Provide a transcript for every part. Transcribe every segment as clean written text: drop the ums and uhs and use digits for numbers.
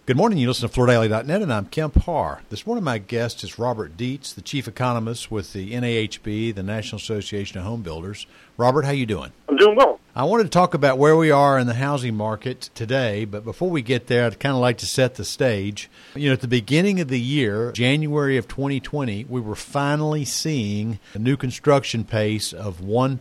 Good morning. You listen to FloorDaily.net, and I'm Kemp Harr. This morning, my guest is Robert Dietz, the chief economist with the NAHB, the National Association of Home Builders. Robert, how you doing? I'm doing well. I wanted to talk about where we are in the housing market today, but before we get there, I'd kind of like to set the stage. You know, at the beginning of the year, January of 2020, we were finally seeing a new construction pace of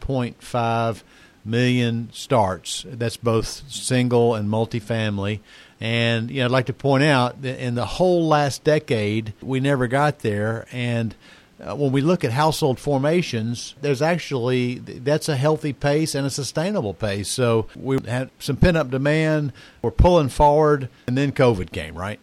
1.5 million starts. That's both single and multifamily. And I'd like to point out that in the whole last decade, we never got there. And when we look at household formations, that's a healthy pace and a sustainable pace. So we had some pent-up demand. We're pulling forward, and then COVID came, right?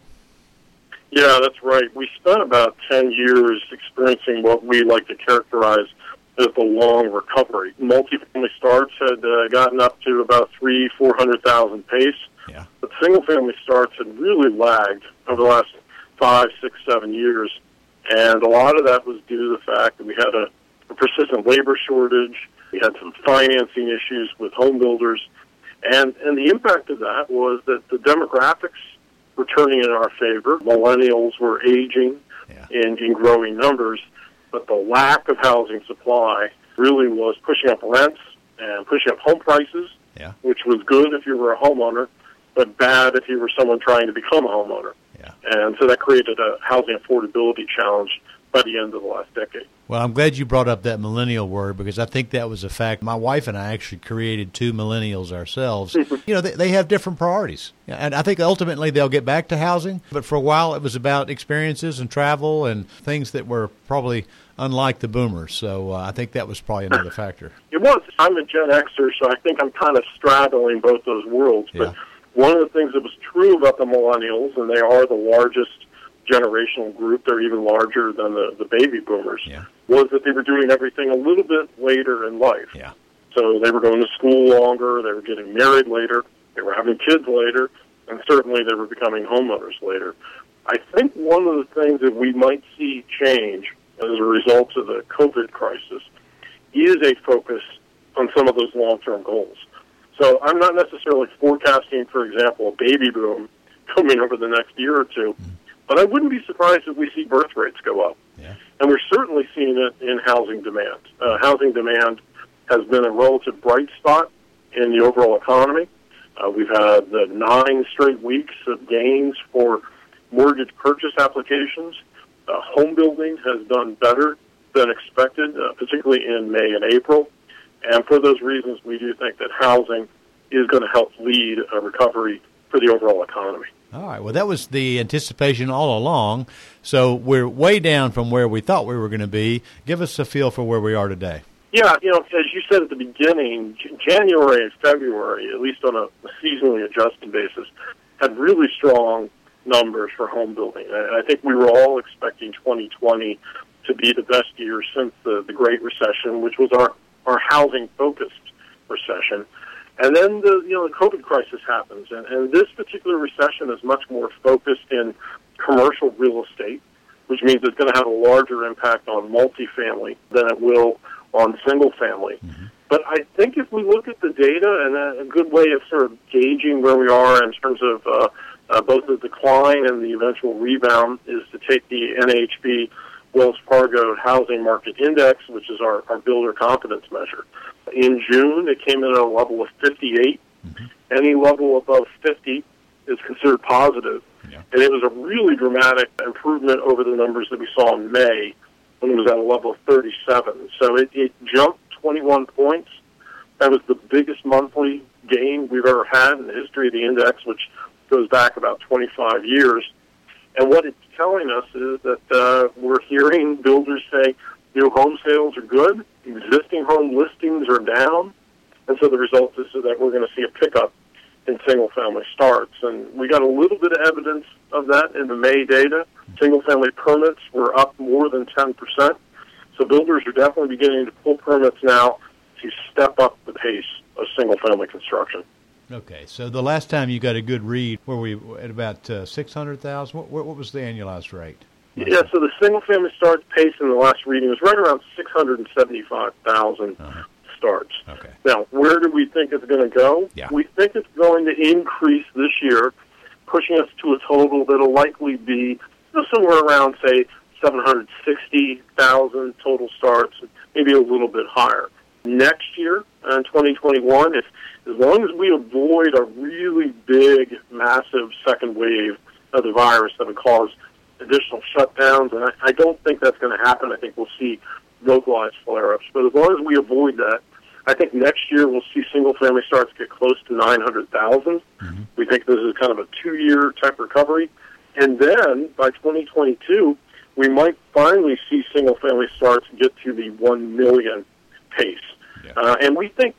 Yeah, that's right. We spent about 10 years experiencing what we like to characterize as the long recovery. Multifamily starts had gotten up to about 400,000 pace. Yeah. But single-family starts had really lagged over the last 5, 6, 7 years, and a lot of that was due to the fact that we had a persistent labor shortage, we had some financing issues with home builders, and the impact of that was that the demographics were turning in our favor. Millennials were aging in growing numbers, but the lack of housing supply really was pushing up rents and pushing up home prices, which was good if you were a homeowner, but bad if you were someone trying to become a homeowner. Yeah. And so that created a housing affordability challenge by the end of the last decade. Well, I'm glad you brought up that millennial word because I think that was a fact. My wife and I actually created two millennials ourselves. They have different priorities. And I think ultimately they'll get back to housing. But for a while it was about experiences and travel and things that were probably unlike the boomers. So I think that was probably another factor. It was. I'm a Gen Xer, so I think I'm kind of straddling both those worlds. But one of the things that was true about the millennials, and they are the largest generational group, they're even larger than the baby boomers, was that they were doing everything a little bit later in life. Yeah. So they were going to school longer, they were getting married later, they were having kids later, and certainly they were becoming homeowners later. I think one of the things that we might see change as a result of the COVID crisis is a focus on some of those long-term goals. So I'm not necessarily forecasting, for example, a baby boom coming over the next year or two, but I wouldn't be surprised if we see birth rates go up. Yeah. And we're certainly seeing it in housing demand. Housing demand has been a relative bright spot in the overall economy. We've had the 9 straight weeks of gains for mortgage purchase applications. Home building has done better than expected, particularly in May and April. And for those reasons, we do think that housing is going to help lead a recovery for the overall economy. All right. Well, that was the anticipation all along. So we're way down from where we thought we were going to be. Give us a feel for where we are today. Yeah, as you said at the beginning, January and February, at least on a seasonally adjusted basis, had really strong numbers for home building. And I think we were all expecting 2020 to be the best year since the Great Recession, which was our housing-focused recession. And then the COVID crisis happens, and this particular recession is much more focused in commercial real estate, which means it's going to have a larger impact on multifamily than it will on single family. Mm-hmm. But I think if we look at the data, and a good way of sort of gauging where we are in terms of both the decline and the eventual rebound is to take the NAHB Wells Fargo Housing Market Index, which is our builder confidence measure. In June, it came in at a level of 58. Mm-hmm. Any level above 50 is considered positive. Yeah. And it was a really dramatic improvement over the numbers that we saw in May when it was at a level of 37. So it jumped 21 points. That was the biggest monthly gain we've ever had in the history of the index, which goes back about 25 years. And what it's telling us is that we're hearing builders say new home sales are good, existing home listings are down, and so the result is that we're going to see a pickup in single-family starts. And we got a little bit of evidence of that in the May data. Single-family permits were up more than 10%. So builders are definitely beginning to pull permits now to step up the pace of single-family construction. Okay, so the last time you got a good read, were we at about 600,000? What was the annualized rate? Yeah, so the single-family starts pace in the last reading was right around 675,000 starts. Okay. Now, where do we think it's going to go? Yeah. We think it's going to increase this year pushing us to a total that'll likely be somewhere around, say, 760,000 total starts, maybe a little bit higher. Next year, in 2021, as long as we avoid a really big, massive second wave of the virus that would cause additional shutdowns, and I don't think that's going to happen. I think we'll see localized flare-ups. But as long as we avoid that, I think next year we'll see single-family starts get close to 900,000. Mm-hmm. We think this is kind of a 2-year type recovery. And then by 2022, we might finally see single-family starts get to the 1 million pace. Yeah. And we think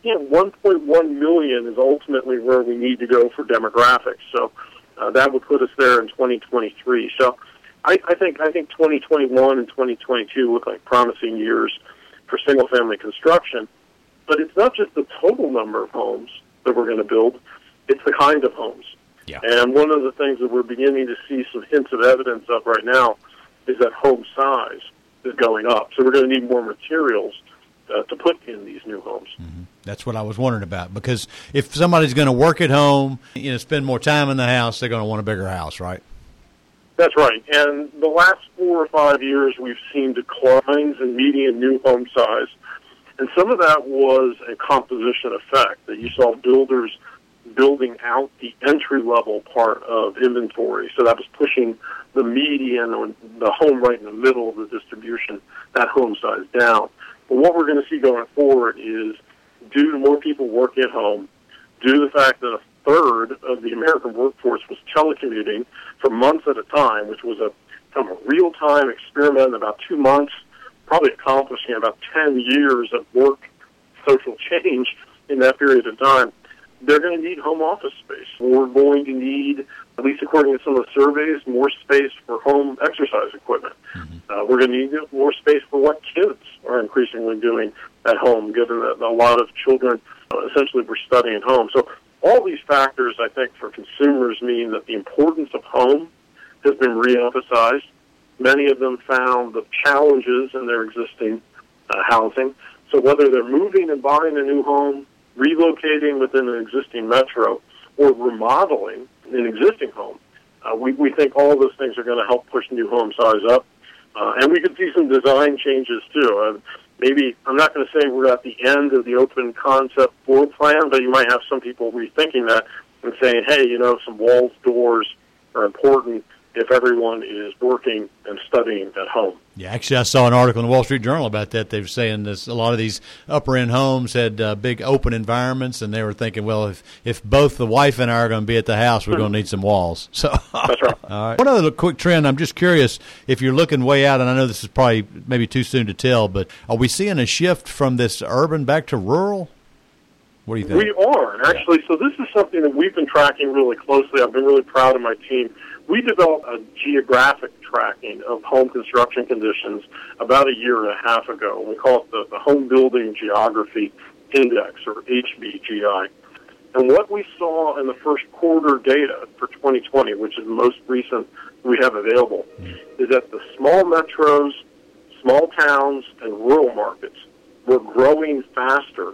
1.1 million is ultimately where we need to go for demographics. So that would put us there in 2023. So I think 2021 and 2022 look like promising years for single-family construction. But it's not just the total number of homes that we're going to build, it's the kind of homes. Yeah. And one of the things that we're beginning to see some hints of evidence of right now is that home size is going up. So we're going to need more materials to put in these new homes. Mm-hmm. That's what I was wondering about, because if somebody's going to work at home, spend more time in the house, they're going to want a bigger house, right? That's right. And the last 4 or 5 years, we've seen declines in median new home size. And some of that was a composition effect, that you saw builders building out the entry-level part of inventory. So that was pushing the median, or the home right in the middle of the distribution, that home size down. But what we're going to see going forward is, due to more people working at home, due to the fact that a third of the American workforce was telecommuting for months at a time, which was a kind of a real-time experiment in about 2 months, probably accomplishing about 10 years of work social change in that period of time, they're going to need home office space. We're going to need, at least according to some of the surveys, more space for home exercise equipment. Mm-hmm. We're going to need more space for what kids are increasingly doing at home, given that a lot of children essentially were studying at home. So all these factors, I think, for consumers mean that the importance of home has been reemphasized. Many of them found the challenges in their existing housing. So whether they're moving and buying a new home, relocating within an existing metro, or remodeling an existing home, we think all of those things are going to help push new home size up. And we could see some design changes, too. Maybe, I'm not going to say we're at the end of the open concept floor plan, but you might have some people rethinking that and saying, hey, some walls, doors are important if everyone is working and studying at home. Yeah, actually, I saw an article in the Wall Street Journal about that. They were saying this, a lot of these upper-end homes had big open environments, and they were thinking, well, if both the wife and I are going to be at the house, we're going to need some walls. So, that's right. All right. One other quick trend, I'm just curious, if you're looking way out, and I know this is probably maybe too soon to tell, but are we seeing a shift from this urban back to rural? What do you think? We are, actually. So this is something that we've been tracking really closely. I've been really proud of my team. We developed a geographic tracking of home construction conditions about a year and a half ago. We call it the Home Building Geography Index, or HBGI. And what we saw in the first quarter data for 2020, which is the most recent we have available, is that the small metros, small towns, and rural markets were growing faster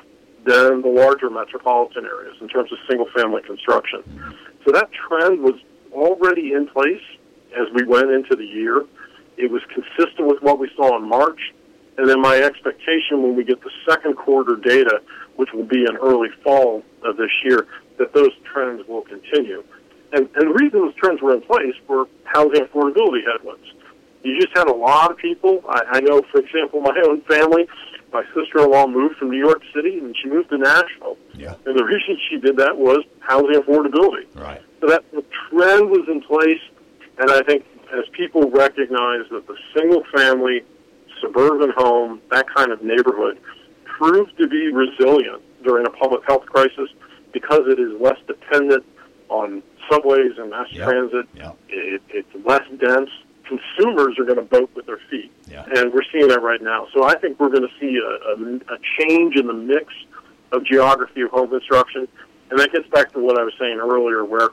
than the larger metropolitan areas in terms of single-family construction. So that trend was already in place as we went into the year. It was consistent with what we saw in March, and then my expectation when we get the second quarter data, which will be in early fall of this year, that those trends will continue. And the reason those trends were in place were housing affordability headwinds. You just had a lot of people. I know, for example, my own family, my sister-in-law moved from New York City, and she moved to Nashville. Yeah. And the reason she did that was housing affordability. Right. So that the trend was in place, and I think as people recognize that the single-family, suburban home, that kind of neighborhood, proved to be resilient during a public health crisis because it is less dependent on subways and mass transit. Yep. It's less dense. Consumers are going to vote with their feet, and we're seeing that right now. So I think we're going to see a change in the mix of geography of home construction, and that gets back to what I was saying earlier, where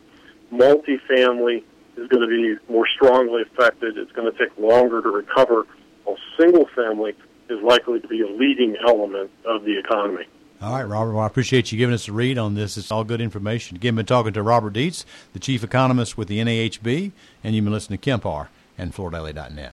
multifamily is going to be more strongly affected. It's going to take longer to recover, while single family is likely to be a leading element of the economy. All right, Robert. Well, I appreciate you giving us a read on this. It's all good information. Again, been talking to Robert Dietz, the chief economist with the NAHB, and you've been listening to Kemp and FloorDaily.net.